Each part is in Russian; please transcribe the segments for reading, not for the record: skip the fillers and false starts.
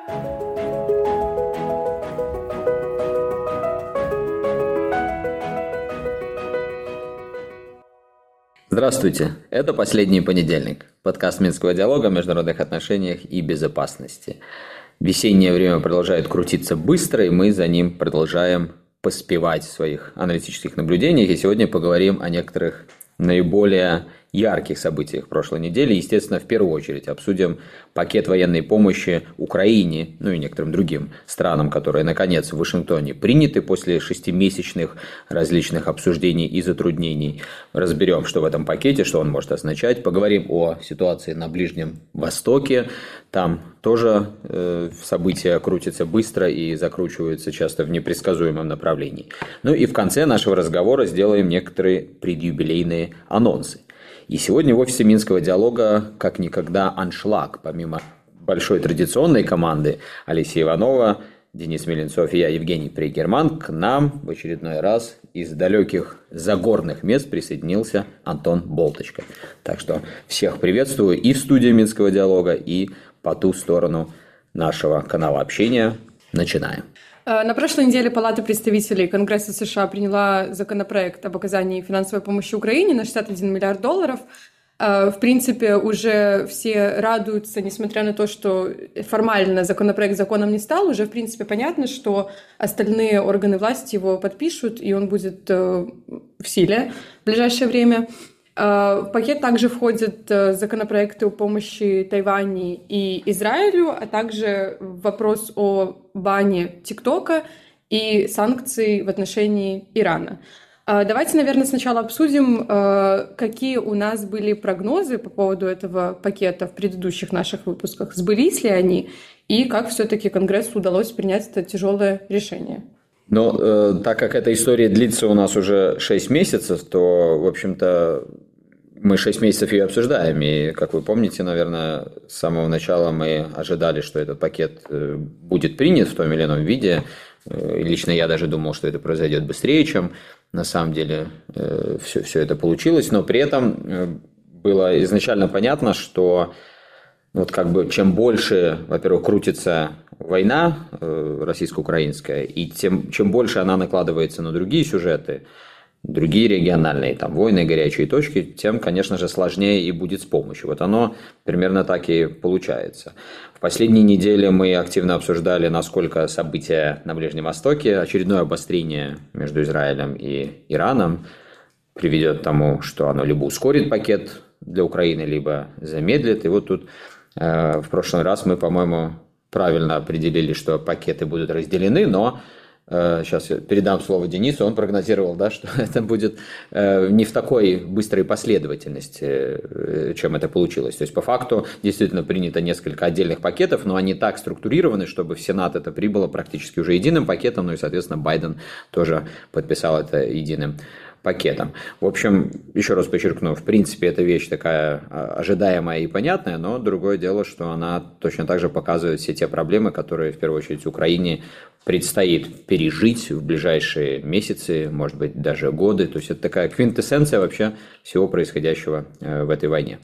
Здравствуйте, это «Последний понедельник», подкаст Минского диалога о международных отношениях и безопасности. Весеннее время продолжает крутиться быстро, и мы за ним продолжаем поспевать в своих аналитических наблюдениях. И сегодня поговорим о некоторых наиболее ярких событиях прошлой недели. Естественно, в первую очередь обсудим пакет военной помощи Украине, ну и некоторым другим странам, которые, наконец, в Вашингтоне приняты после 6-месячных различных обсуждений и затруднений. Разберем, что в этом пакете, что он может означать. Поговорим о ситуации на Ближнем Востоке. Там тоже события крутятся быстро и закручиваются часто в непредсказуемом направлении. Ну и в конце нашего разговора сделаем некоторые предюбилейные анонсы. И сегодня в офисе Минского диалога как никогда аншлаг. Помимо большой традиционной команды Алексея Иванова, Денис Меленцов и я, Евгений Прейгерман, к нам в очередной раз из далеких загорных мест присоединился Антон Болточка. Так что всех приветствую и в студии Минского диалога, и по ту сторону нашего канала общения. Начинаем. На прошлой неделе Палата представителей Конгресса США приняла законопроект об оказании финансовой помощи Украине на $61 миллиард. В принципе, уже все радуются, несмотря на то, что формально законопроект законом не стал, уже, в принципе, понятно, что остальные органы власти его подпишут, и он будет в силе в ближайшее время. В пакет также входят законопроекты о помощи Тайваню и Израилю, а также вопрос о бане ТикТока и санкций в отношении Ирана. Давайте, наверное, сначала обсудим, какие у нас были прогнозы по поводу этого пакета в предыдущих наших выпусках, сбылись ли они, и как все-таки Конгрессу удалось принять это тяжелое решение. Но так как эта история длится у нас уже 6 месяцев, то, в общем-то, мы 6 месяцев ее обсуждаем. И, как вы помните, наверное, с самого начала мы ожидали, что этот пакет будет принят в том или ином виде. Лично я даже думал, что это произойдет быстрее, чем на самом деле все это получилось. Но при этом было изначально понятно, что вот как бы чем больше, во-первых, крутится война российско-украинская, и чем больше она накладывается на другие сюжеты, другие региональные там войны, горячие точки, тем, конечно же, сложнее и будет с помощью. Вот оно примерно так и получается. В последние недели мы активно обсуждали, насколько события на Ближнем Востоке, очередное обострение между Израилем и Ираном приведет к тому, что оно либо ускорит пакет для Украины, либо замедлит. И вот тут в прошлый раз мы, по-моему, правильно определили, что пакеты будут разделены, но сейчас я передам слово Денису, он прогнозировал, да, что это будет не в такой быстрой последовательности, чем это получилось. То есть, по факту, действительно принято несколько отдельных пакетов, но они так структурированы, чтобы в Сенат это прибыло практически уже единым пакетом, ну и, соответственно, Байден тоже подписал это единым пакетом. В общем, еще раз подчеркну, в принципе, эта вещь такая ожидаемая и понятная, но другое дело, что она точно так же показывает все те проблемы, которые, в первую очередь, Украине предстоит пережить в ближайшие месяцы, может быть, даже годы. То есть это такая квинтэссенция вообще всего происходящего в этой войне.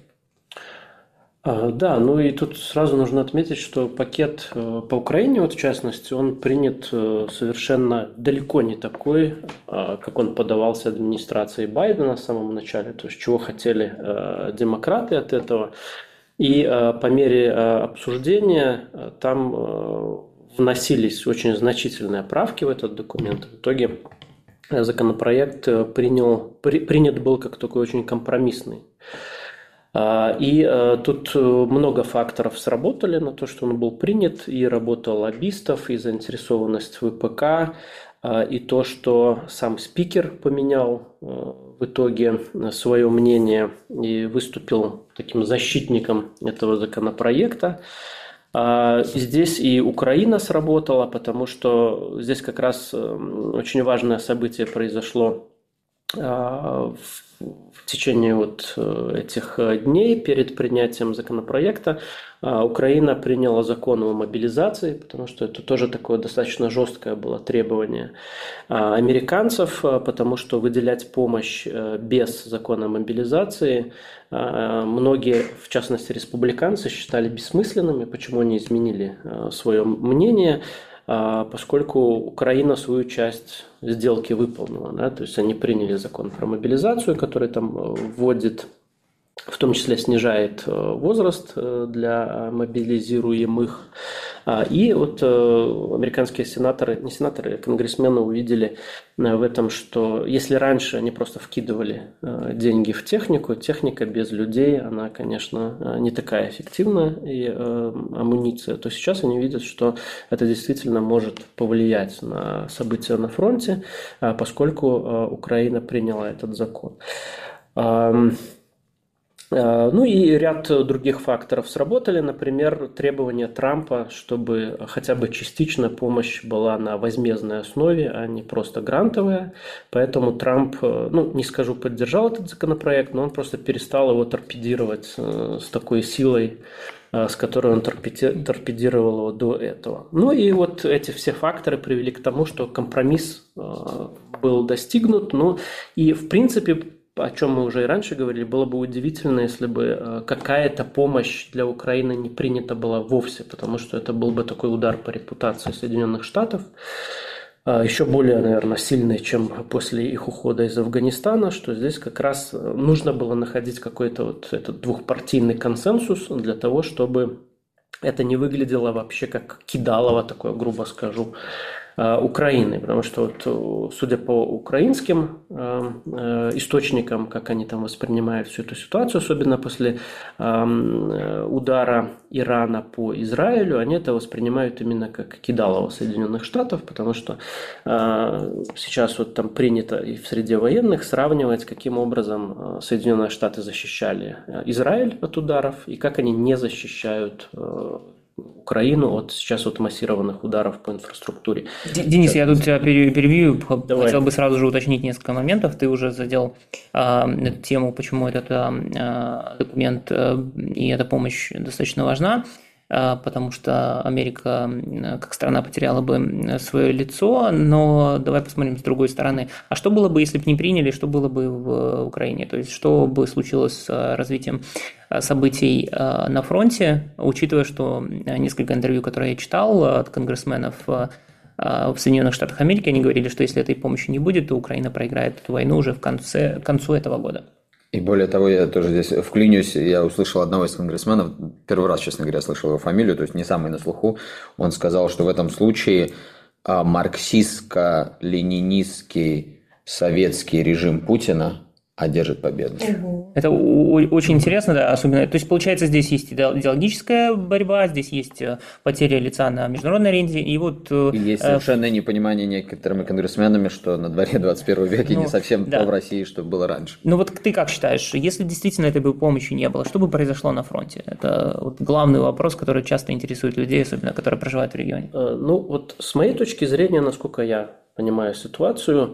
Да, ну и тут сразу нужно отметить, что пакет по Украине, вот в частности, он принят совершенно далеко не такой, как он подавался администрацией Байдена в самом начале, то есть чего хотели демократы от этого. И по мере обсуждения там вносились очень значительные правки в этот документ. В итоге законопроект принят был как такой очень компромиссный. И тут много факторов сработали на то, что он был принят, и работа лоббистов, и заинтересованность ВПК, и то, что сам спикер поменял в итоге свое мнение и выступил таким защитником этого законопроекта. Здесь и Украина сработала, потому что здесь как раз очень важное событие произошло в течение вот этих дней перед принятием законопроекта Украина приняла закон о мобилизации, потому что это тоже такое достаточно жесткое было требование американцев, потому что выделять помощь без закона о мобилизации многие, в частности республиканцы, считали бессмысленными. Почему они изменили свое мнение? Поскольку Украина свою часть сделки выполнила. Да? То есть они приняли закон про мобилизацию, который там вводит, в том числе снижает возраст для мобилизируемых. И вот американские конгрессмены увидели в этом, что если раньше они просто вкидывали деньги в технику, техника без людей, она, конечно, не такая эффективная, и амуниция, то сейчас они видят, что это действительно может повлиять на события на фронте, поскольку Украина приняла этот закон. Ну и ряд других факторов сработали, например, требования Трампа, чтобы хотя бы частично помощь была на возмездной основе, а не просто грантовая. Поэтому Трамп, ну не скажу, поддержал этот законопроект, но он просто перестал его торпедировать с такой силой, с которой он торпедировал его до этого. Ну и вот эти все факторы привели к тому, что компромисс был достигнут. Ну и в принципе, о чем мы уже и раньше говорили, было бы удивительно, если бы какая-то помощь для Украины не принята была вовсе, потому что это был бы такой удар по репутации Соединенных Штатов, еще более, наверное, сильный, чем после их ухода из Афганистана, что здесь как раз нужно было находить какой-то вот этот двухпартийный консенсус для того, чтобы это не выглядело вообще как кидалово, такое, грубо скажу, Украины, потому что вот, судя по украинским источникам, как они там воспринимают всю эту ситуацию, особенно после удара Ирана по Израилю, они это воспринимают именно как кидалово Соединенных Штатов, потому что сейчас вот там принято и в среде военных сравнивать, каким образом Соединенные Штаты защищали Израиль от ударов и как они не защищают Украину от сейчас от массированных ударов по инфраструктуре. Денис, я тут тебя перебью. Давай. Хотел бы сразу же уточнить несколько моментов. Ты уже задел эту тему, почему этот документ и эта помощь достаточно важна, потому что Америка как страна потеряла бы свое лицо, но давай посмотрим с другой стороны. А что было бы, если бы не приняли, что было бы в Украине? То есть что бы случилось с развитием событий на фронте, учитывая, что несколько интервью, которые я читал от конгрессменов в Соединенных Штатах Америки, они говорили, что если этой помощи не будет, то Украина проиграет эту войну уже к концу этого года. И более того, я тоже здесь вклинюсь, я услышал одного из конгрессменов, первый раз, честно говоря, слышал его фамилию, то есть не самый на слуху, он сказал, что в этом случае марксистско-ленинистский советский режим Путина одержит победу. Это очень интересно, да, особенно, то есть, получается, здесь есть идеологическая борьба, здесь есть потеря лица на международной арене, и вот... И есть совершенное непонимание некоторыми конгрессменами, что на дворе 21 века не совсем то в России, что было раньше. Ну вот ты как считаешь, если действительно этой бы помощи не было, что бы произошло на фронте? Это вот главный вопрос, который часто интересует людей, особенно которые проживают в регионе. Ну вот с моей точки зрения, насколько я понимаю ситуацию,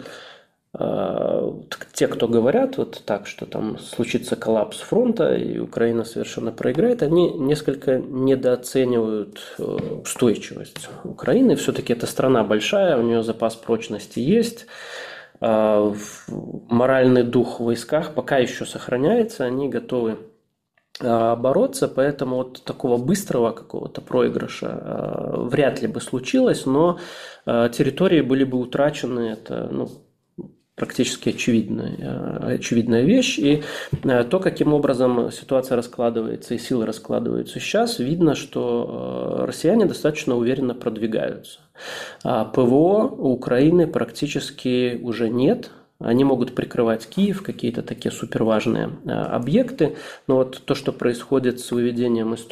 те, кто говорят вот так, что там случится коллапс фронта и Украина совершенно проиграет, они несколько недооценивают устойчивость Украины. Все-таки эта страна большая, у нее запас прочности есть, моральный дух в войсках пока еще сохраняется, они готовы бороться, поэтому вот такого быстрого какого-то проигрыша вряд ли бы случилось, но территории были бы утрачены, это, практически очевидная вещь. И то, каким образом ситуация раскладывается и силы раскладываются сейчас, видно, что россияне достаточно уверенно продвигаются. ПВО у Украины практически уже нет. Они могут прикрывать Киев, какие-то такие суперважные объекты, но вот то, что происходит с выведением из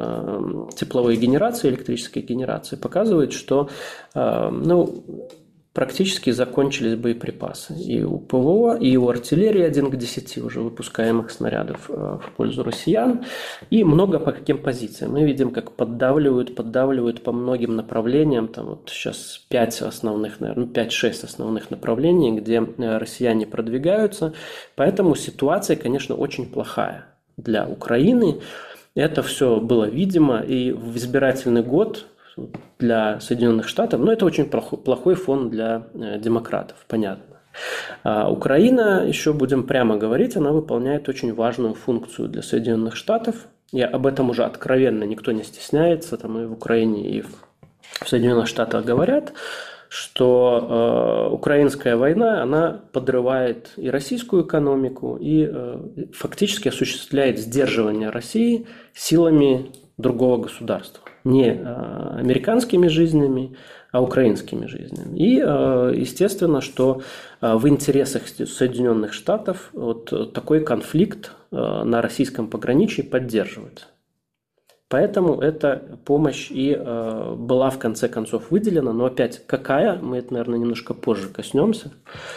строя тепловой генерации, электрической генерации, показывает, что практически закончились боеприпасы. И у ПВО, и у артиллерии 1 к 10 уже выпускаемых снарядов в пользу россиян. И много по каким позициям. Мы видим, как поддавливают по многим направлениям. Там вот сейчас 5 основных, наверное, 5-6 основных направлений, где россияне продвигаются. Поэтому ситуация, конечно, очень плохая для Украины. Это все было видимо. И в избирательный год для Соединенных Штатов, но это очень плохой фон для демократов, понятно. А Украина, еще будем прямо говорить, она выполняет очень важную функцию для Соединенных Штатов. И об этом уже откровенно никто не стесняется, там и в Украине, и в Соединенных Штатах говорят, что украинская война, она подрывает и российскую экономику, и фактически осуществляет сдерживание России силами другого государства. Не американскими жизнями, а украинскими жизнями. И, естественно, что в интересах Соединенных Штатов вот такой конфликт на российском пограничье поддерживается. Поэтому эта помощь и была в конце концов выделена, но опять какая, мы это, наверное, немножко позже коснемся.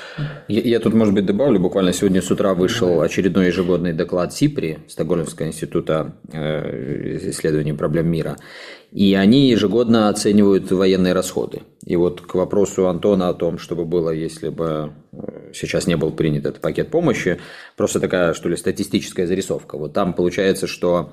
Я тут, может быть, добавлю, буквально сегодня с утра вышел очередной ежегодный доклад СИПРИ, Стокгольмского института исследований проблем мира, и они ежегодно оценивают военные расходы. И вот к вопросу Антона о том, что бы было, если бы сейчас не был принят этот пакет помощи, просто такая, что ли, статистическая зарисовка. Вот там получается, что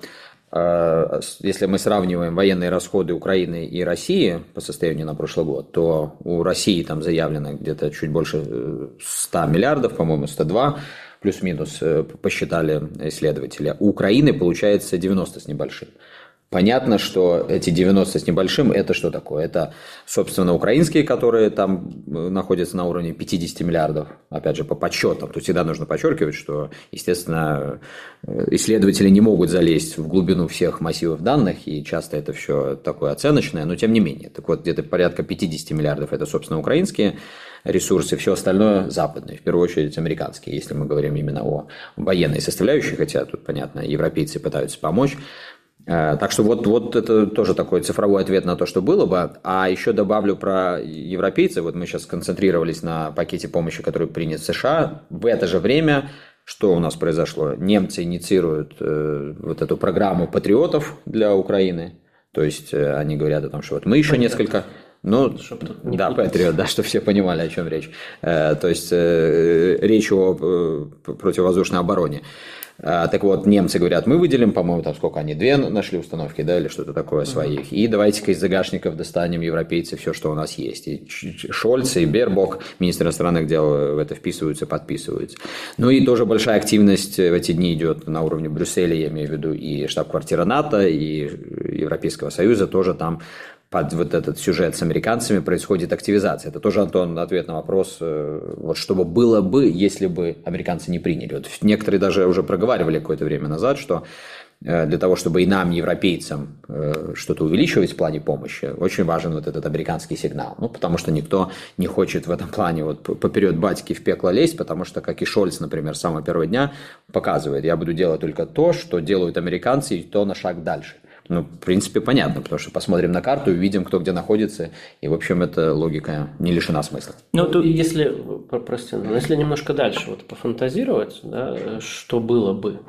если мы сравниваем военные расходы Украины и России по состоянию на прошлый год, то у России там заявлено где-то чуть больше 100 миллиардов, по-моему, 102, плюс-минус, посчитали исследователи. У Украины получается 90 с небольшим. Понятно, что эти 90 с небольшим – это что такое? Это, собственно, украинские, которые там находятся на уровне 50 миллиардов, опять же, по подсчетам. Тут всегда нужно подчеркивать, что, естественно, исследователи не могут залезть в глубину всех массивов данных, и часто это все такое оценочное, но тем не менее. Так вот, где-то порядка 50 миллиардов – это, собственно, украинские ресурсы, все остальное западные, в первую очередь американские, если мы говорим именно о военной составляющей, хотя тут, понятно, европейцы пытаются помочь. Так что вот это тоже такой цифровой ответ на то, что было бы. А еще добавлю про европейцев. Вот мы сейчас сконцентрировались на пакете помощи, который принят в США. В это же время что у нас произошло? Немцы инициируют вот эту программу патриотов для Украины. То есть они говорят о том, что вот мы еще несколько... Ну, да, Патриот, да, чтобы все понимали, о чем речь. То есть речь о противовоздушной обороне. Так вот, немцы говорят, мы выделим, по-моему, там сколько они, 2 нашли установки, да, или что-то такое своих. И давайте-ка из загашников достанем, европейцы, все, что у нас есть. И Шольц, и Бербок, министр иностранных дел, в это вписываются, подписываются. Ну и тоже большая активность в эти дни идет на уровне Брюсселя, я имею в виду и штаб-квартира НАТО, и Европейского Союза, тоже там под вот этот сюжет с американцами происходит активизация. Это тоже, Антон, ответ на вопрос, вот что бы было бы, если бы американцы не приняли. Вот некоторые даже уже проговаривали какое-то время назад, что для того, чтобы и нам, европейцам, что-то увеличивать в плане помощи, очень важен вот этот американский сигнал. Ну, потому что никто не хочет в этом плане вот поперед батьки в пекло лезть, потому что, как и Шольц, например, с самого первого дня показывает, я буду делать только то, что делают американцы, и то на шаг дальше. Ну, в принципе, понятно, потому что посмотрим на карту, увидим, кто где находится, и, в общем, эта логика не лишена смысла. Ну, тут, если немножко дальше вот пофантазировать, да, что было бы,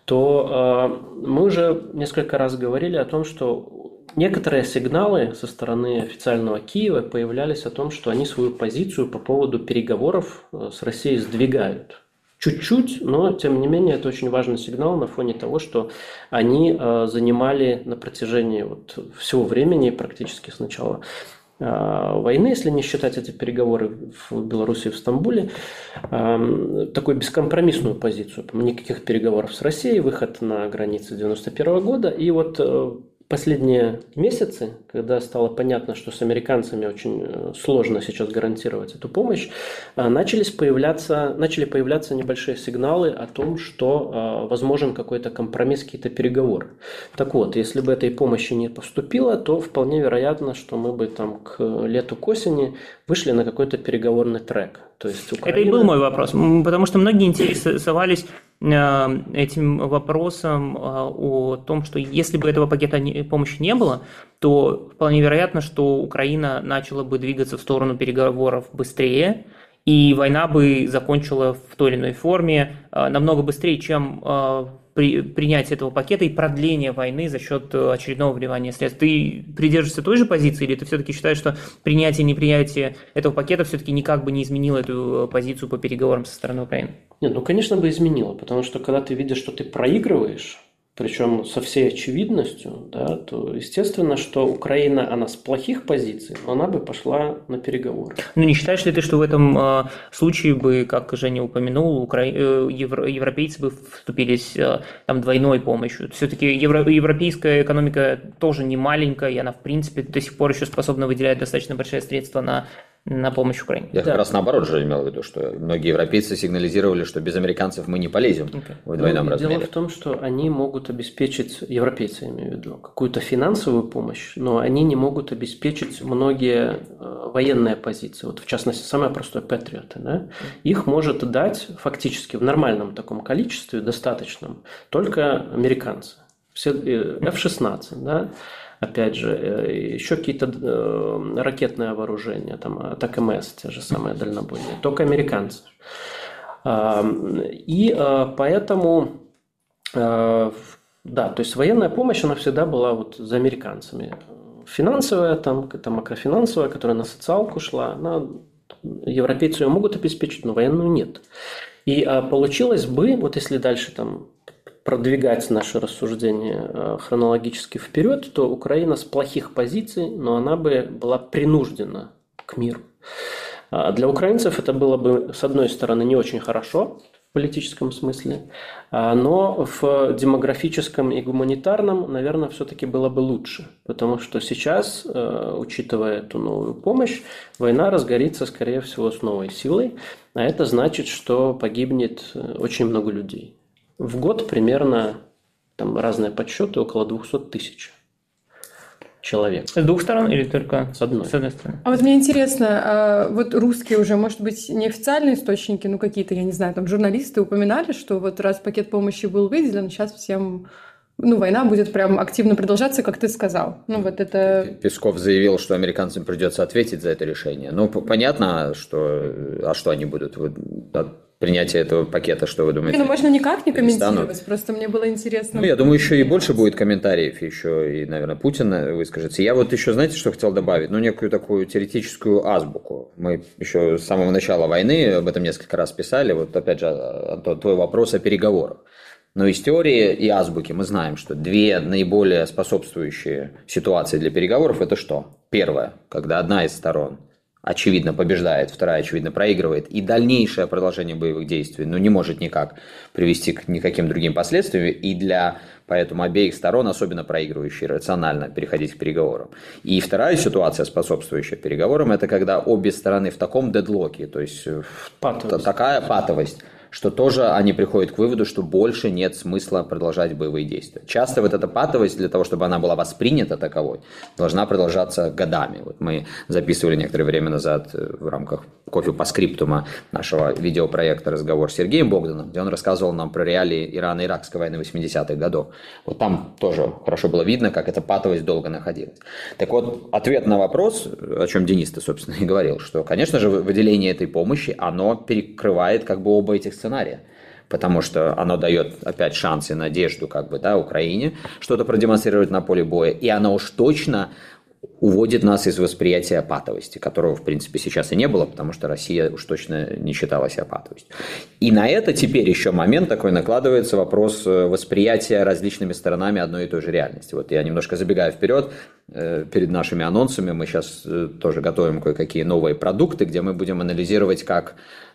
то мы уже несколько раз говорили о том, что некоторые сигналы со стороны официального Киева появлялись о том, что они свою позицию по поводу переговоров с Россией сдвигают. Чуть-чуть, но тем не менее это очень важный сигнал на фоне того, что они занимали на протяжении вот всего времени, практически с начала войны, если не считать эти переговоры в Беларуси и в Стамбуле, такую бескомпромиссную позицию. Никаких переговоров с Россией, выход на границы 1991 года. И вот последние месяцы, когда стало понятно, что с американцами очень сложно сейчас гарантировать эту помощь, начали появляться небольшие сигналы о том, что возможен какой-то компромисс, какие-то переговоры. Так вот, если бы этой помощи не поступило, то вполне вероятно, что мы бы там к лету, к осени вышли на какой-то переговорный трек. То есть Украина... Это и был мой вопрос, потому что многие интересовались этим вопросом о том, что если бы этого пакета помощи не было, то вполне вероятно, что Украина начала бы двигаться в сторону переговоров быстрее, и война бы закончила в той или иной форме намного быстрее, чем принятие этого пакета и продление войны за счет очередного вливания средств. Ты придерживаешься той же позиции, или ты все-таки считаешь, что принятие и непринятие этого пакета все-таки никак бы не изменило эту позицию по переговорам со стороны Украины? Нет, ну, конечно, бы изменило, потому что когда ты видишь, что ты проигрываешь, причем со всей очевидностью, да, то естественно, что Украина, она с плохих позиций, но она бы пошла на переговоры. Ну, не считаешь ли ты, что в этом случае бы, как Женя упомянул, европейцы бы вступились там двойной помощью? Все-таки европейская экономика тоже не маленькая, и она, в принципе, до сих пор еще способна выделять достаточно большие средства на помощь Украине. Я как раз наоборот же имел в виду, что многие европейцы сигнализировали, что без американцев мы не полезем в двойном размере. Дело в том, что они могут обеспечить, европейцы, я имею в виду, какую-то финансовую помощь, но они не могут обеспечить многие военные позиции. Вот в частности, самое простое Патриоты. Да? Их может дать фактически в нормальном таком количестве, достаточном, только американцы. Все F-16, да? Опять же, еще какие-то ракетное вооружение, там, АТАК-МС, те же самые дальнобойные, только американцы. И поэтому, да, то есть военная помощь, она всегда была вот за американцами. Финансовая, там макрофинансовая, которая на социалку шла, европейцы ее могут обеспечить, но военную нет. И получилось бы, вот если дальше там продвигать наше рассуждение хронологически вперед, то Украина с плохих позиций, но она бы была принуждена к миру. Для украинцев это было бы, с одной стороны, не очень хорошо в политическом смысле, но в демографическом и гуманитарном, наверное, все-таки было бы лучше, потому что сейчас, учитывая эту новую помощь, война разгорится, скорее всего, с новой силой, а это значит, что погибнет очень много людей. В год примерно, там разные подсчеты, около 200 тысяч человек. С двух сторон или только с одной? С одной стороны. А вот мне интересно, вот русские уже, может быть, неофициальные источники, ну какие-то, я не знаю, там журналисты упоминали, что вот раз пакет помощи был выделен, сейчас всем... Ну, война будет прям активно продолжаться, как ты сказал. Ну, вот это... Песков заявил, что американцам придется ответить за это решение. Ну, понятно, что... А что они будут... Принятие этого пакета, что вы думаете? Ну, можно никак не комментировать, просто мне было интересно. Ну, я думаю, еще и больше будет комментариев, еще и, наверное, Путин выскажется. Я вот еще, знаете, что хотел добавить? Ну, некую такую теоретическую азбуку. Мы еще с самого начала войны об этом несколько раз писали. Вот, опять же, Антон, твой вопрос о переговорах. Но из теории и азбуки мы знаем, что две наиболее способствующие ситуации для переговоров – это что? Первое, когда одна из сторон очевидно побеждает, вторая очевидно проигрывает, и дальнейшее продолжение боевых действий не может никак привести к никаким другим последствиям, и поэтому обеих сторон, особенно проигрывающие, рационально переходить к переговорам. И вторая ситуация, способствующая переговорам, это когда обе стороны в таком дедлоке, то есть такая патовость, что тоже они приходят к выводу, что больше нет смысла продолжать боевые действия. Часто вот эта патовость, для того, чтобы она была воспринята таковой, должна продолжаться годами. Вот мы записывали некоторое время назад в рамках кофе по скриптума нашего видеопроекта разговор с Сергеем Богданом, где он рассказывал нам про реалии Ирано-Иракской войны 80-х годов. Вот там тоже хорошо было видно, как эта патовость долго находилась. Так вот, ответ на вопрос, о чем Денис-то, собственно, и говорил, что, конечно же, выделение этой помощи, оно перекрывает как бы оба этих сценария, потому что оно дает опять шанс и надежду Украине что-то продемонстрировать на поле боя, и оно уж точно уводит нас из восприятия патовости, которого, в принципе, сейчас и не было, потому что Россия уж точно не считала себя патовостью. И на это теперь еще момент такой накладывается вопрос восприятия различными сторонами одной и той же реальности. Вот я немножко забегаю вперед, перед нашими анонсами мы сейчас тоже готовим кое-какие новые продукты, где мы будем анализировать, как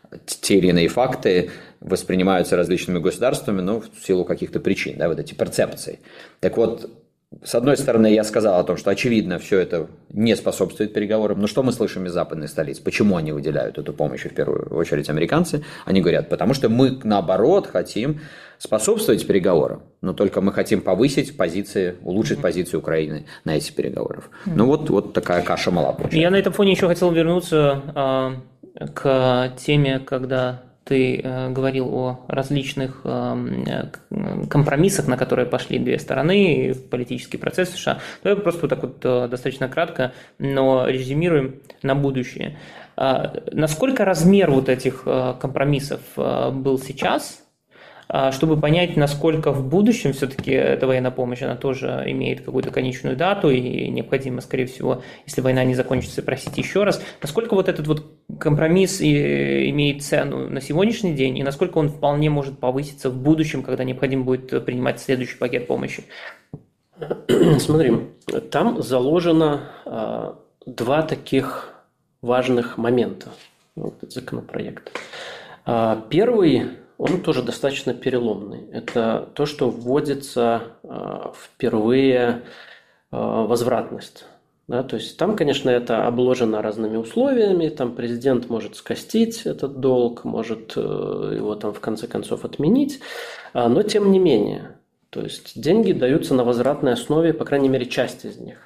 те или иные факты воспринимаются различными государствами, но в силу каких-то причин, вот эти перцепции. Так вот, с одной стороны, я сказал о том, что, очевидно, все это не способствует переговорам. Но что мы слышим из западных столиц? Почему они выделяют эту помощь, в первую очередь, американцы? Они говорят, потому что мы, наоборот, хотим способствовать переговорам, но только мы хотим повысить позиции, улучшить позицию Украины на эти переговоры. Ну, вот такая каша мала получается. Я на этом фоне еще хотел вернуться к теме, когда ты говорил о различных компромиссах, на которые пошли две стороны в политический процесс в США. Давай просто вот так вот достаточно кратко, но резюмируем на будущее. Насколько размер вот этих компромиссов был сейчас, чтобы понять, насколько в будущем все-таки эта военная помощь, она тоже имеет какую-то конечную дату и необходимо, скорее всего, если война не закончится, просить еще раз. Насколько вот этот вот компромисс имеет цену на сегодняшний день и насколько он вполне может повыситься в будущем, когда необходимо будет принимать следующий пакет помощи? Смотри, там заложено два таких важных момента в этот законопроект. Первый, он тоже достаточно переломный. Это то, что вводится впервые возвратность. Да, то есть там, конечно, это обложено разными условиями, там президент может скостить этот долг, может его там в конце концов отменить, но тем не менее, то есть деньги даются на возвратной основе, по крайней мере, часть из них.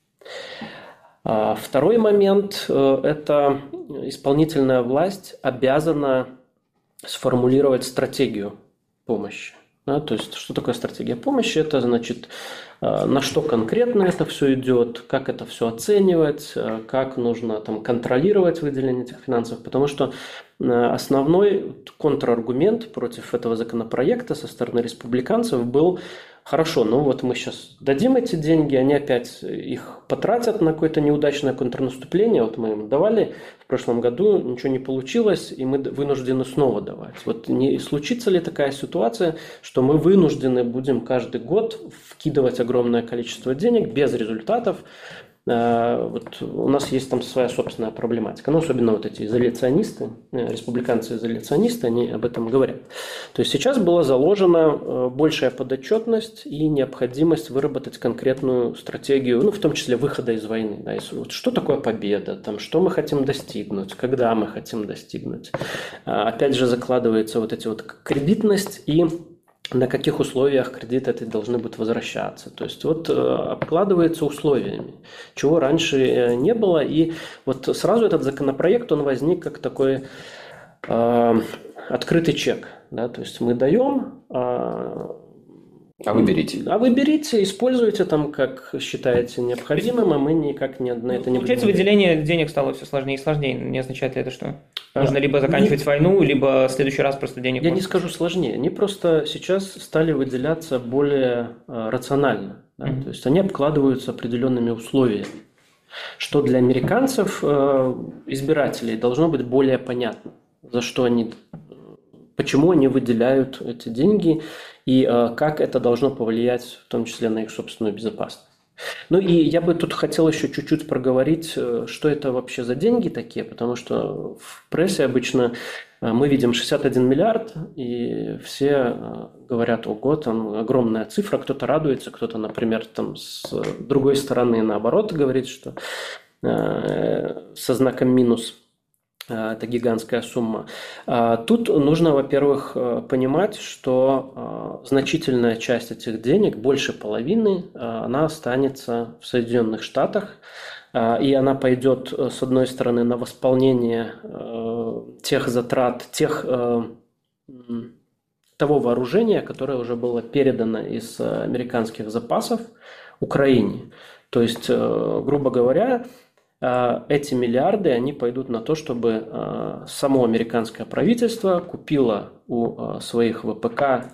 Второй момент – это исполнительная власть обязана сформулировать стратегию помощи. Да, то есть, что такое стратегия помощи? Это значит, на что конкретно это все идет, как это все оценивать, как нужно там контролировать выделение этих финансов. Потому что основной контраргумент против этого законопроекта со стороны республиканцев был: хорошо, ну вот мы сейчас дадим эти деньги, они опять их потратят на какое-то неудачное контрнаступление. Вот мы им давали в прошлом году, ничего не получилось, и мы вынуждены снова давать. Вот не случится ли такая ситуация, что мы вынуждены будем каждый год вкидывать огромное количество денег без результатов? Вот у нас есть там своя собственная проблематика. Ну, особенно вот эти изоляционисты, республиканцы-изоляционисты, они об этом говорят. То есть сейчас была заложена большая подотчетность и необходимость выработать конкретную стратегию, ну, в том числе выхода из войны. Да, вот что такое победа, там, что мы хотим достигнуть, когда мы хотим достигнуть. Опять же закладывается вот эти вот кредитность и на каких условиях кредиты эти должны будут возвращаться. То есть вот обкладывается условиями, чего раньше не было. И вот сразу этот законопроект, он возник как такой открытый чек. Да? То есть мы даем... А вы берите. А вы берите, используйте там, как считаете необходимым, а мы никак на это не будем. Получается, выделение денег стало все сложнее и сложнее. Не означает ли это, что нужно либо заканчивать войну, либо в следующий раз просто денег... Я не скажу сложнее. Они просто сейчас стали выделяться более рационально. Да? То есть они обкладываются определенными условиями, что для американцев, избирателей, должно быть более понятно, за что они... Почему они выделяют эти деньги и как это должно повлиять, в том числе, на их собственную безопасность. Ну и я бы тут хотел еще чуть-чуть проговорить, что это вообще за деньги такие, потому что в прессе обычно мы видим 61 миллиард, и все говорят: ого, там огромная цифра, кто-то радуется, кто-то, например, там с другой стороны наоборот говорит, что со знаком минус. Это гигантская сумма. Тут нужно, во-первых, понимать, что значительная часть этих денег, больше половины, она останется в Соединенных Штатах, и она пойдет, с одной стороны, на восполнение тех затрат, того вооружения, которое уже было передано из американских запасов Украине. То есть, грубо говоря, эти миллиарды, они пойдут на то, чтобы само американское правительство купило у своих ВПК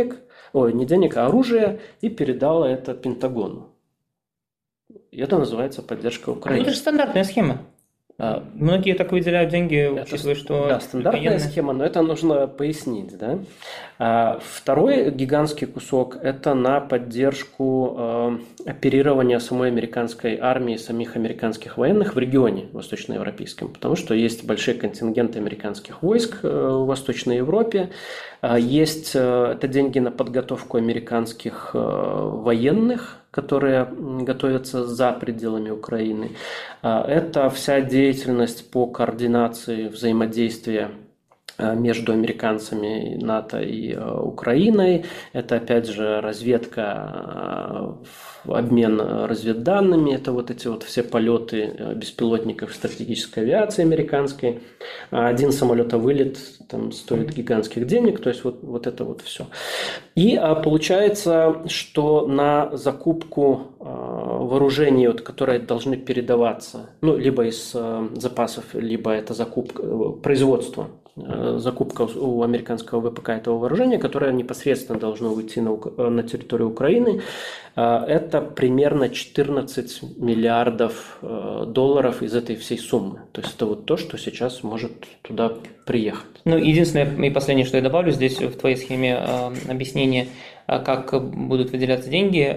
оружие и передало это Пентагону. И это называется поддержка Украины. Это же стандартная схема. Многие так выделяют деньги, учитывая, что... Да, стандартная схема, но это нужно пояснить. Да? Второй гигантский кусок – это на поддержку оперирования самой американской армии, самих американских военных в регионе восточноевропейском, потому что есть большие контингенты американских войск в Восточной Европе, есть это деньги на подготовку американских военных, которые готовятся за пределами Украины. Это вся деятельность по координации взаимодействия между американцами, НАТО и Украиной. Это, опять же, разведка, обмен разведданными. Это вот эти вот все полеты беспилотников стратегической авиации американской. Один самолетовылет там стоит гигантских денег. То есть вот это вот все. И получается, что на закупку вооружений, которые должны передаваться, либо из запасов, либо это производство, закупка у американского ВПК этого вооружения, которое непосредственно должно уйти на территорию Украины, это примерно 14 миллиардов долларов из этой всей суммы. То есть это вот то, что сейчас может туда приехать. Единственное и последнее, что я добавлю здесь в твоей схеме объяснения, как будут выделяться деньги,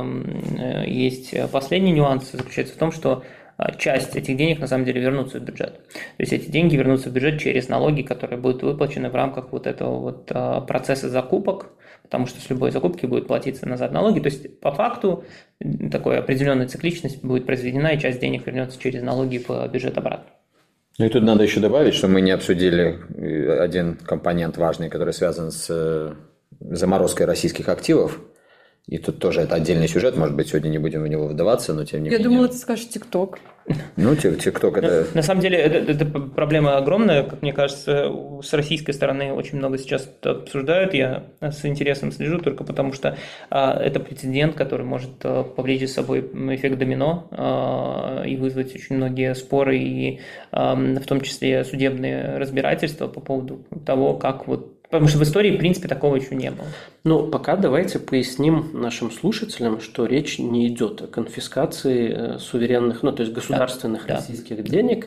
есть последний нюанс, заключается в том, что часть этих денег на самом деле вернутся в бюджет. То есть эти деньги вернутся в бюджет через налоги, которые будут выплачены в рамках вот этого вот процесса закупок, потому что с любой закупки будет платиться назад налоги. То есть по факту такая определенная цикличность будет произведена, и часть денег вернется через налоги в бюджет обратно. И тут надо еще добавить, что мы не обсудили один компонент важный, который связан с заморозкой российских активов. И тут тоже это отдельный сюжет, может быть, сегодня не будем в него вдаваться, но тем не менее. Я думала, ты скажешь ТикТок. ТикТок это... На самом деле, это проблема огромная, как мне кажется, с российской стороны очень много сейчас обсуждают, я с интересом слежу, только потому что это прецедент, который может повлечь за собой эффект домино и вызвать очень многие споры, и в том числе судебные разбирательства по поводу того, как потому что в истории, в принципе, такого еще не было. Пока давайте поясним нашим слушателям, что речь не идет о конфискации суверенных, то есть государственных российских денег.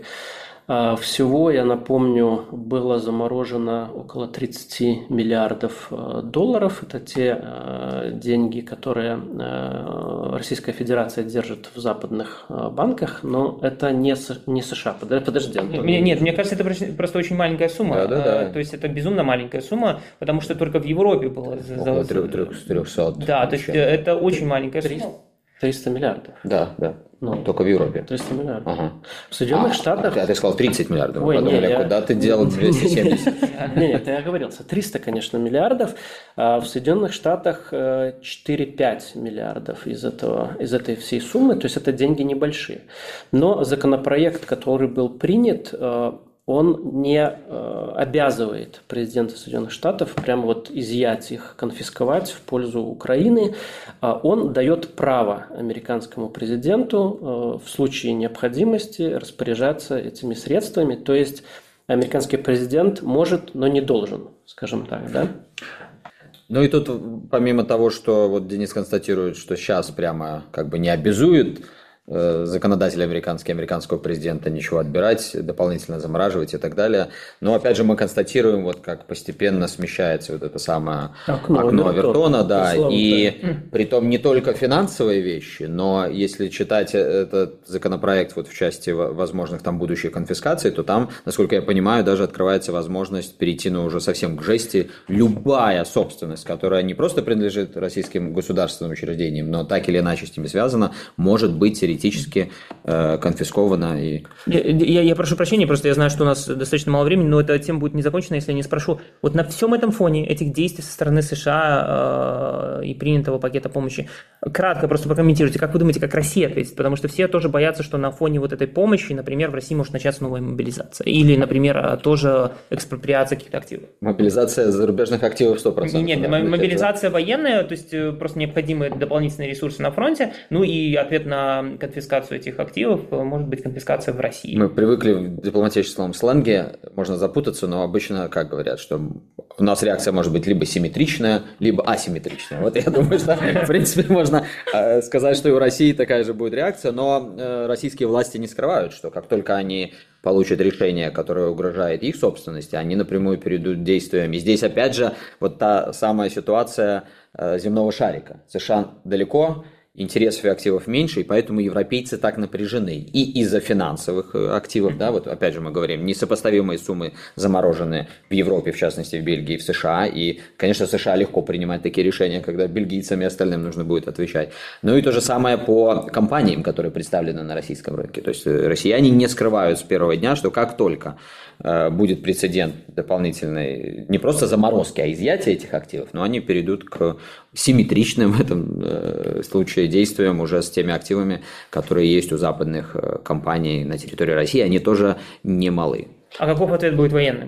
Всего, я напомню, было заморожено около 30 миллиардов долларов. Это те деньги, которые Российская Федерация держит в западных банках, но это не США. Подожди, Антон. Нет, мне кажется, это просто очень маленькая сумма. Да. То есть это безумно маленькая сумма, потому что только в Европе было... Около 300. Да, то есть это очень маленькая сумма. 300 миллиардов. Да. Только в Европе. 300 миллиардов. Ага. В Соединенных Штатах... Ты сказал 30 миллиардов. Ой, подумали, куда ты делал 270? Нет, я оговорился. 300, конечно, миллиардов. А в Соединенных Штатах 4-5 миллиардов из этой всей суммы. То есть это деньги небольшие. Но законопроект, который был принят, он не обязывает президента Соединенных Штатов прямо изъять их, конфисковать в пользу Украины. Он дает право американскому президенту в случае необходимости распоряжаться этими средствами. То есть американский президент может, но не должен, скажем так, да? И тут, помимо того, что Денис констатирует, что сейчас прямо не обязует законодатели американского президента ничего отбирать, дополнительно замораживать и так далее. Но опять же мы констатируем, как постепенно смещается это самое окно Овертона, да, и притом не только финансовые вещи, но если читать этот законопроект в части возможных там будущих конфискаций, то там, насколько я понимаю, даже открывается возможность перейти уже совсем к жести. Любая собственность, которая не просто принадлежит российским государственным учреждениям, но так или иначе с ними связана, может быть теоретически конфисковано. Я прошу прощения, просто я знаю, что у нас достаточно мало времени, но эта тема будет не закончена, если я не спрошу. На всем этом фоне этих действий со стороны США и принятого пакета помощи, кратко просто прокомментируйте, как вы думаете, как Россия ответит? Потому что все тоже боятся, что на фоне этой помощи, например, в России может начаться новая мобилизация. Или, например, тоже экспроприация каких-то активов. Мобилизация зарубежных активов 100%. Нет, мобилизация военная, то есть просто необходимы дополнительные ресурсы на фронте, и ответ на конфискацию этих активов может быть конфискация в России. Мы привыкли в дипломатическом сленге, можно запутаться, но обычно как говорят, что у нас реакция может быть либо симметричная, либо асимметричная. Я думаю, что в принципе можно сказать, что и у России такая же будет реакция, но российские власти не скрывают, что как только они получат решение, которое угрожает их собственности, они напрямую перейдут действиями. Здесь опять же та самая ситуация земного шарика. США далеко, интересов и активов меньше, и поэтому европейцы так напряжены. И из-за финансовых активов, да, вот опять же мы говорим, несопоставимые суммы заморожены в Европе, в частности в Бельгии, в США, и, конечно, США легко принимать такие решения, когда бельгийцам и остальным нужно будет отвечать. Ну и то же самое по компаниям, которые представлены на российском рынке. То есть россияне не скрывают с первого дня, что как только будет прецедент дополнительной, не просто заморозки, а изъятия этих активов, но они перейдут к симметричным в этом случае действиям уже с теми активами, которые есть у западных компаний на территории России, они тоже немалы. А каков ответ будет военный?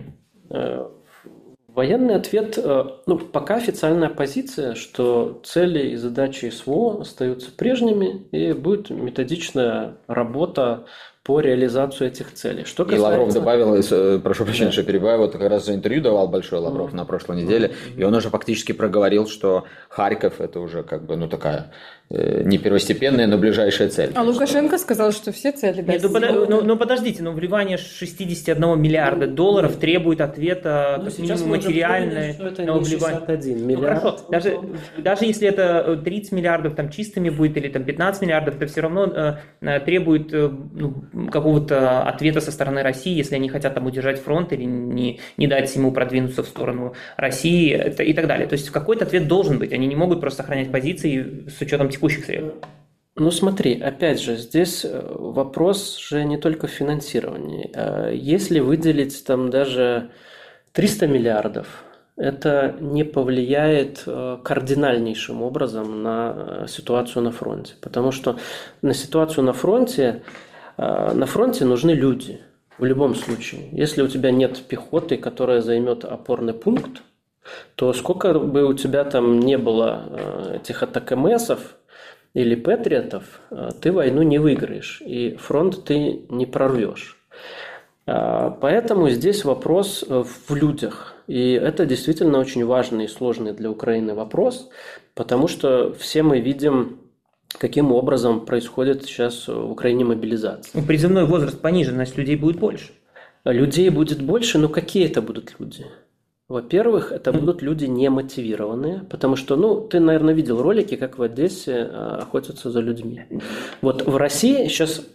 Военный ответ, пока официальная позиция, что цели и задачи СВО остаются прежними, и будет методичная работа по реализации этих целей. Что касается... И Лавров добавил, прошу прощения, что перебиваю, вот как раз интервью давал большой Лавров на прошлой неделе, и он уже фактически проговорил, что Харьков это уже как бы, такая не первостепенная, но ближайшая цель. А Лукашенко сказал, что все цели... Нет, подождите, вливание 61 миллиарда долларов требует ответа как минимум материальное на вливание. 61 миллиард. Хорошо, даже если это 30 миллиардов там чистыми будет или там 15 миллиардов, это все равно требует какого-то ответа со стороны России, если они хотят там удержать фронт или не дать ему продвинуться в сторону России и так далее. То есть какой-то ответ должен быть. Они не могут просто сохранять позиции с учетом текущих средств. Смотри, опять же, здесь вопрос же не только в финансировании. Если выделить там даже 300 миллиардов, это не повлияет кардинальнейшим образом на ситуацию на фронте. Потому что на ситуацию на фронте нужны люди в любом случае. Если у тебя нет пехоты, которая займет опорный пункт, то сколько бы у тебя там не было этих атакамсов или патриотов, ты войну не выиграешь, и фронт ты не прорвешь. Поэтому здесь вопрос в людях. И это действительно очень важный и сложный для Украины вопрос, потому что все мы видим, каким образом происходит сейчас в Украине мобилизация. Призывной возраст понижен, значит, людей будет больше. Людей будет больше, но какие это будут люди? Во-первых, это будут люди немотивированные, потому что, ты, наверное, видел ролики, как в Одессе охотятся за людьми. Вот в России,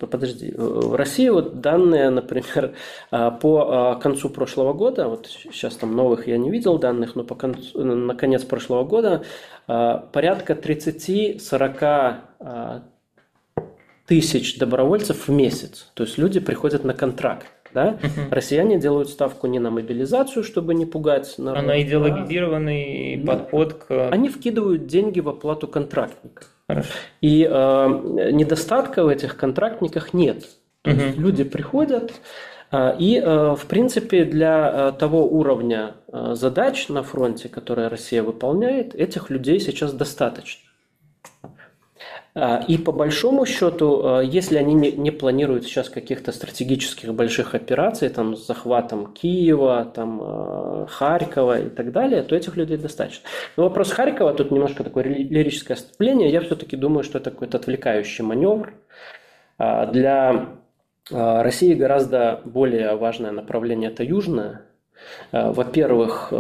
в России вот данные, например, по концу прошлого года, вот сейчас там новых я не видел данных, но на конец прошлого года порядка 30-40 тысяч добровольцев в месяц. То есть люди приходят на контракт. Да? Россияне делают ставку не на мобилизацию, чтобы не пугать народ. А на идеологизированный подход к... Они вкидывают деньги в оплату контрактника. Хорошо. И недостатка в этих контрактниках нет. То есть люди приходят, и, в принципе, для того уровня задач на фронте, которые Россия выполняет, этих людей сейчас достаточно. И по большому счету, если они не планируют сейчас каких-то стратегических больших операций, там, с захватом Киева, там, Харькова и так далее, то этих людей достаточно. Но вопрос Харькова, тут немножко такое лирическое отступление, я все-таки думаю, что это какой-то отвлекающий маневр. Для России гораздо более важное направление – это южное. Во-первых,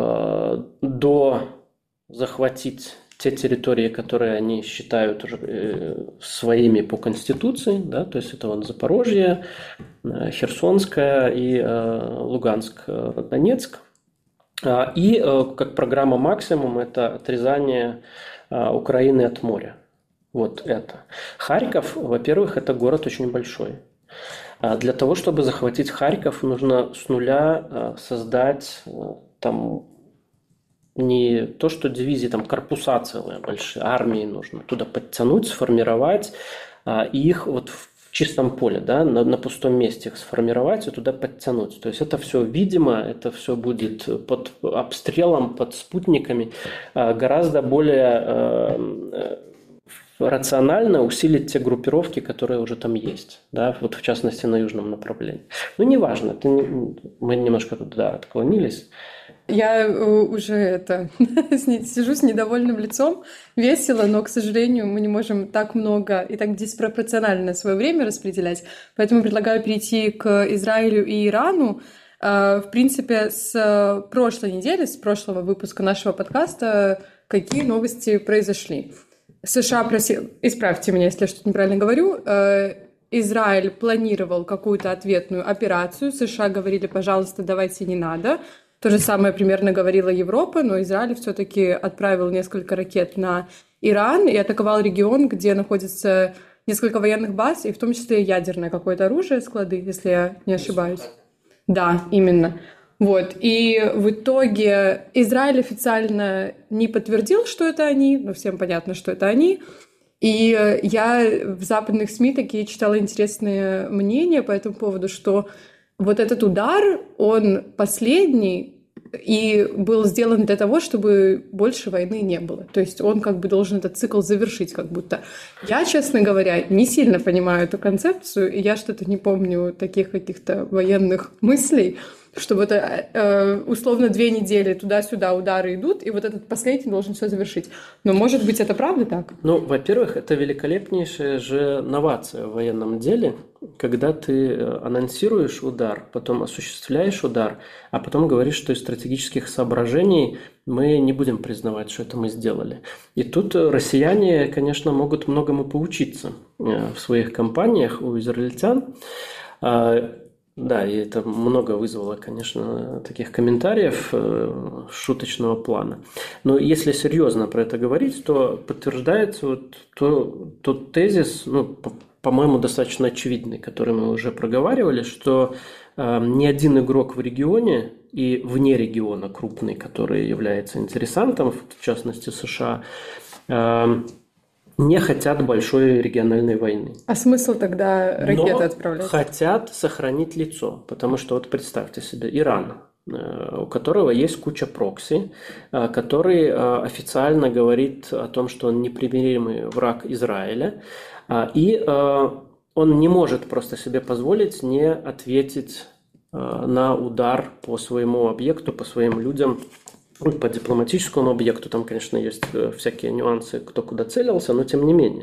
захватить те территории, которые они считают уже своими по Конституции, да, то есть это вот Запорожье, Херсонская и Луганск, Донецк. И как программа «Максимум» это отрезание Украины от моря. Вот это. Харьков, во-первых, это город очень большой. Для того, чтобы захватить Харьков, нужно с нуля создать там не то, что дивизии, там корпуса целые большие, армии нужно туда подтянуть, сформировать, и их вот в чистом поле, да, на пустом месте их сформировать и туда подтянуть. То есть это все видимо, это все будет под обстрелом, под спутниками, гораздо более рационально усилить те группировки, которые уже там есть, да, вот в частности на южном направлении. Ну, неважно, мы немножко туда отклонились. Я уже сижу с недовольным лицом, весело, но, к сожалению, мы не можем так много и так диспропорционально свое время распределять, поэтому предлагаю перейти к Израилю и Ирану. В принципе, с прошлой недели, с прошлого выпуска нашего подкаста, какие новости произошли? США просил, исправьте меня, если я что-то неправильно говорю, Израиль планировал какую-то ответную операцию, США говорили, пожалуйста, давайте не надо. То же самое примерно говорила Европа, но Израиль все-таки отправил несколько ракет на Иран и атаковал регион, где находится несколько военных баз, и в том числе ядерное какое-то оружие, склады, если я не ошибаюсь. Да, именно. Вот. И в итоге Израиль официально не подтвердил, что это они, но всем понятно, что это они. И я в западных СМИ такие читала интересные мнения по этому поводу, что вот этот удар, он последний и был сделан для того, чтобы больше войны не было. То есть он как бы должен этот цикл завершить как будто. Я, честно говоря, не сильно понимаю эту концепцию, и я что-то не помню таких каких-то военных мыслей, что вот условно 2 недели туда-сюда удары идут, и вот этот последний должен все завершить. Но, может быть, это правда так? Ну, во-первых, это великолепнейшая же новация в военном деле, когда ты анонсируешь удар, потом осуществляешь удар, а потом говоришь, что из стратегических соображений мы не будем признавать, что это мы сделали. И тут россияне, конечно, могут многому поучиться в своих кампаниях у израильтян. Да, и это много вызвало, конечно, таких комментариев шуточного плана. Но если серьезно про это говорить, то подтверждается вот тот тезис, ну, по-моему, достаточно очевидный, который мы уже проговаривали, что ни один игрок в регионе и вне региона крупный, который является интересантом, в частности США, не хотят большой региональной войны. А смысл тогда ракеты отправлять? Но хотят сохранить лицо, потому что вот представьте себе Иран, у которого есть куча прокси, который официально говорит о том, что он непримиримый враг Израиля, и он не может просто себе позволить не ответить на удар по своему объекту, по своим людям, по дипломатическому объекту. Там, конечно, есть всякие нюансы, кто куда целился, но тем не менее.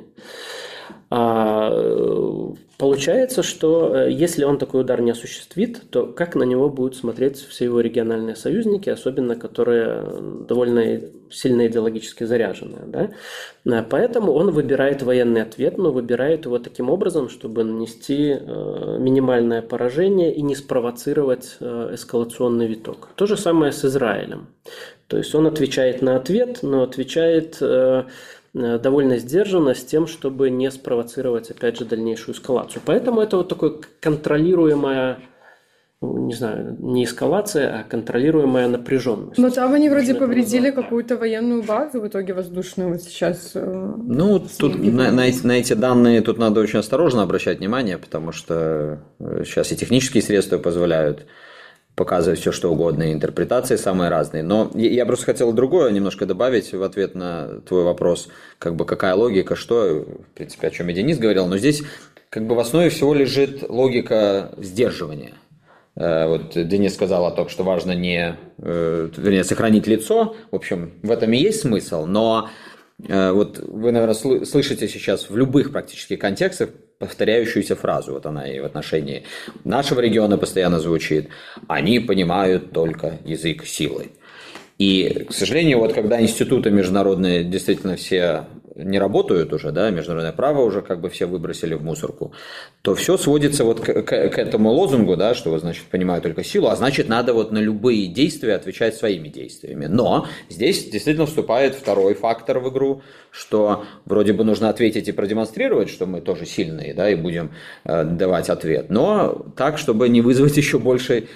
Получается, что если он такой удар не осуществит, то как на него будут смотреть все его региональные союзники, особенно которые довольно сильно идеологически заряженные. Да? Поэтому он выбирает военный ответ, но выбирает его таким образом, чтобы нанести минимальное поражение и не спровоцировать эскалационный виток. То же самое с Израилем. То есть он отвечает на ответ, но отвечает довольно сдержанно с тем, чтобы не спровоцировать, опять же, дальнейшую эскалацию. Поэтому это вот такое контролируемая, не знаю, не эскалация, а контролируемая напряженность. Но там они вроде повредили какую-то военную базу в итоге воздушную вот сейчас. Ну, тут на эти данные тут надо очень осторожно обращать внимание, потому что сейчас и технические средства позволяют показывать все, что угодно, и интерпретации самые разные. Но я просто хотел другое немножко добавить в ответ на твой вопрос, как бы какая логика, что, в принципе, о чем и Денис говорил. Но здесь как бы в основе всего лежит логика сдерживания. Вот Денис сказал о том, что важно вернее, сохранить лицо. В общем, в этом и есть смысл. Но вот вы, наверное, слышите сейчас в любых практически контекстах повторяющуюся фразу, вот она и в отношении нашего региона постоянно звучит: они понимают только язык силы. И, к сожалению, вот когда институты международные действительно все не работают уже, да, международное право уже как бы все выбросили в мусорку, то все сводится вот к этому лозунгу, да, что, значит, понимают только силу, а значит, надо вот на любые действия отвечать своими действиями. Но здесь действительно вступает второй фактор в игру, что вроде бы нужно ответить и продемонстрировать, что мы тоже сильные, да, и будем давать ответ, но так, чтобы не вызвать еще большей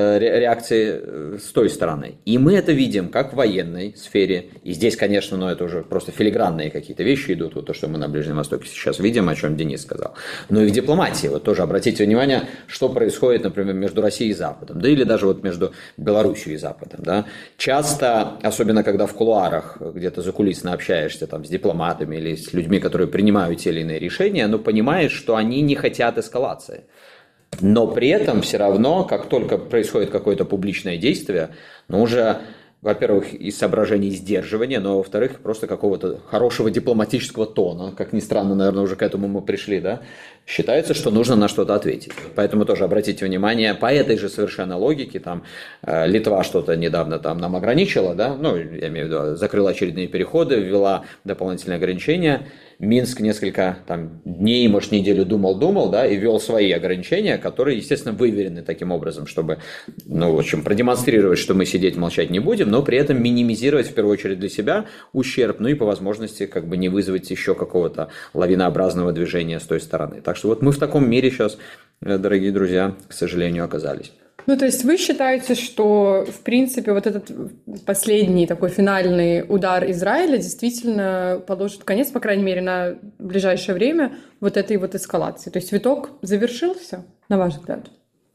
реакции с той стороны. И мы это видим как в военной сфере, и здесь, конечно, но это уже просто филигранные какие-то вещи идут, вот то, что мы на Ближнем Востоке сейчас видим, о чем Денис сказал. Но и в дипломатии, вот тоже обратите внимание, что происходит, например, между Россией и Западом, да, или даже вот между Белоруссией и Западом, да. Часто, особенно когда в кулуарах где-то закулисно общаешься там с дипломатами или с людьми, которые принимают те или иные решения, но понимаешь, что они не хотят эскалации. Но при этом все равно, как только происходит какое-то публичное действие, ну уже во-первых, из соображений сдерживания, но, во-вторых, просто какого-то хорошего дипломатического тона. Как ни странно, наверное, уже к этому мы пришли, да? Считается, что нужно на что-то ответить. Поэтому тоже обратите внимание, по этой же совершенно логике, там, Литва что-то недавно там нам ограничила, да? Ну, я имею в виду, закрыла очередные переходы, ввела дополнительные ограничения. Минск несколько там, дней, может, неделю думал, да, и ввел свои ограничения, которые, естественно, выверены таким образом, чтобы, ну, в общем, продемонстрировать, что мы сидеть молчать не будем, но при этом минимизировать, в первую очередь, для себя ущерб, ну и по возможности как бы не вызвать еще какого-то лавинообразного движения с той стороны. Так что вот мы в таком мире сейчас, дорогие друзья, к сожалению, оказались. Ну, то есть вы считаете, что, в принципе, вот этот последний такой финальный удар Израиля действительно положит конец, по крайней мере, на ближайшее время вот этой вот эскалации? То есть виток завершился, на ваш взгляд?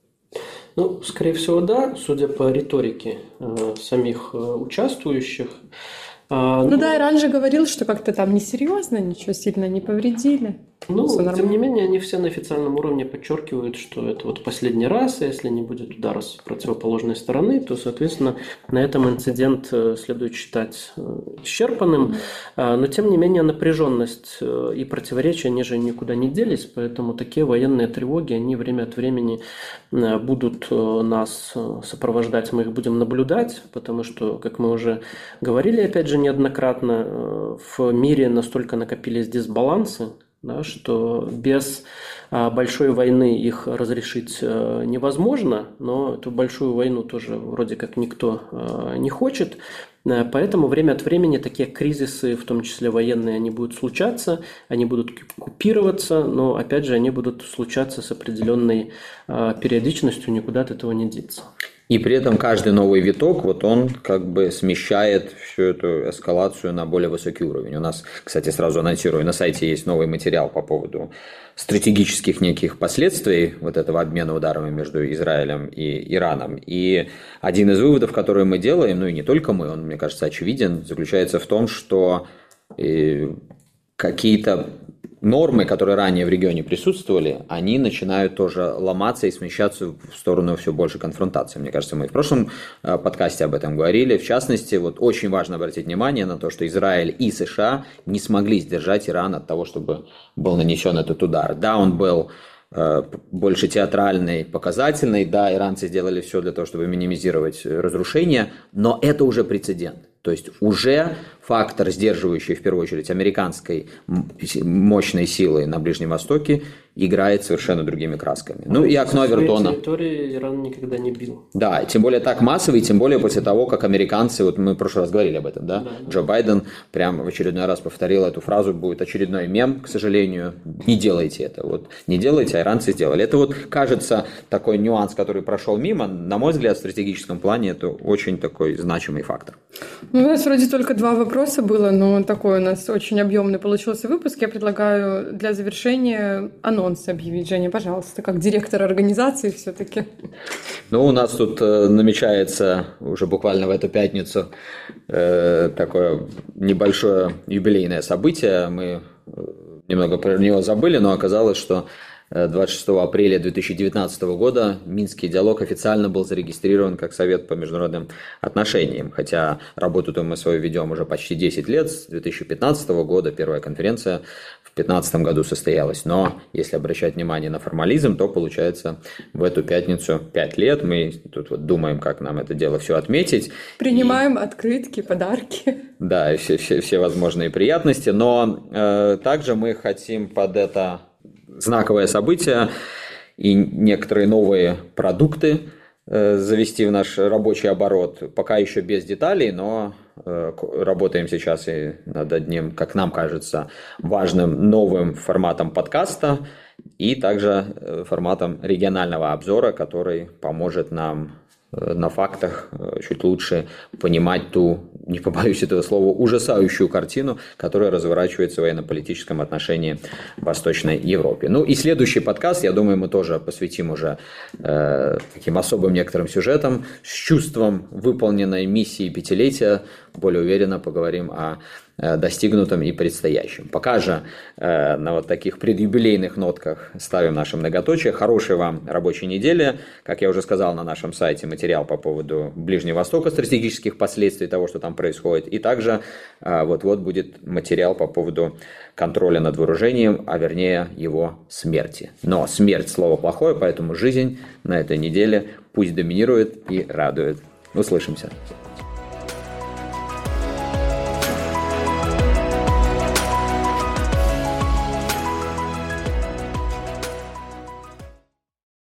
Ну, скорее всего, да, судя по риторике самих участвующих. Да, Иран же говорил, что как-то там несерьезно, ничего сильно не повредили. Ну, тем не менее, они все на официальном уровне подчеркивают, что это вот последний раз, а если не будет удара с противоположной стороны, то, соответственно, на этом инцидент следует считать исчерпанным. Но, тем не менее, напряженность и противоречия, они же никуда не делись, поэтому такие военные тревоги, они время от времени будут нас сопровождать, мы их будем наблюдать, потому что, как мы уже говорили, опять же, неоднократно, в мире настолько накопились дисбалансы, да, что без большой войны их разрешить невозможно, но эту большую войну тоже вроде как никто не хочет. Поэтому время от времени такие кризисы, в том числе военные, они будут случаться, они будут купироваться, но опять же они будут случаться с определенной периодичностью, никуда от этого не деться. И при этом каждый новый виток, вот он как бы смещает всю эту эскалацию на более высокий уровень. У нас, кстати, сразу анонсирую, на сайте есть новый материал по поводу стратегических неких последствий вот этого обмена ударами между Израилем и Ираном. И один из выводов, который мы делаем, ну и не только мы, он, мне кажется, очевиден, заключается в том, что какие-то нормы, которые ранее в регионе присутствовали, они начинают тоже ломаться и смещаться в сторону все больше конфронтации. Мне кажется, мы в прошлом подкасте об этом говорили. В частности, вот очень важно обратить внимание на то, что Израиль и США не смогли сдержать Иран от того, чтобы был нанесен этот удар. Да, он был больше театральный, показательный. Да, иранцы сделали все для того, чтобы минимизировать разрушения, но это уже прецедент. То есть уже фактор, сдерживающий в первую очередь американской мощной силы на Ближнем Востоке, играет совершенно другими красками. Ну и окно Авертона. Территории Иран никогда не бил. Да, тем более так массовый, тем более после того, как американцы, вот мы в прошлый раз говорили об этом, да? Джо Байден прям в очередной раз повторил эту фразу, будет очередной мем, к сожалению, не делайте это, вот не делайте, а иранцы сделали. Это вот кажется такой нюанс, который прошел мимо, на мой взгляд, в стратегическом плане это очень такой значимый фактор. У нас вроде только 2 вопроса было, но такой у нас очень объемный получился выпуск. Я предлагаю для завершения анонс объявить. Женя, пожалуйста, как директор организации все-таки. Ну, у нас тут намечается уже буквально в эту пятницу такое небольшое юбилейное событие. Мы немного про него забыли, но оказалось, что 26 апреля 2019 года Минский диалог официально был зарегистрирован как Совет по международным отношениям, хотя работу-то мы свою ведем уже почти 10 лет, с 2015 года первая конференция в 2015 году состоялась, но если обращать внимание на формализм, то получается в эту пятницу 5 лет, мы тут вот думаем, как нам это дело все отметить. Принимаем открытки, подарки. Да, все возможные приятности, но также мы хотим под это знаковое событие и некоторые новые продукты завести в наш рабочий оборот. Пока еще без деталей, но работаем сейчас и над одним, как нам кажется, важным новым форматом подкаста и также форматом регионального обзора, который поможет нам на фактах чуть лучше понимать ту, не побоюсь этого слова, ужасающую картину, которая разворачивается в военно-политическом отношении в Восточной Европе. Ну и следующий подкаст, я думаю, мы тоже посвятим уже таким особым некоторым сюжетам. С чувством выполненной миссии 5-летия более уверенно поговорим о достигнутом и предстоящем. Пока же на вот таких предюбилейных нотках ставим наши многоточия. Хорошей вам рабочей недели. Как я уже сказал, на нашем сайте материал по поводу Ближнего Востока, стратегических последствий того, что там происходит. И также вот-вот будет материал по поводу контроля над вооружением, а вернее его смерти. Но смерть слово плохое, поэтому жизнь на этой неделе пусть доминирует и радует. Услышимся.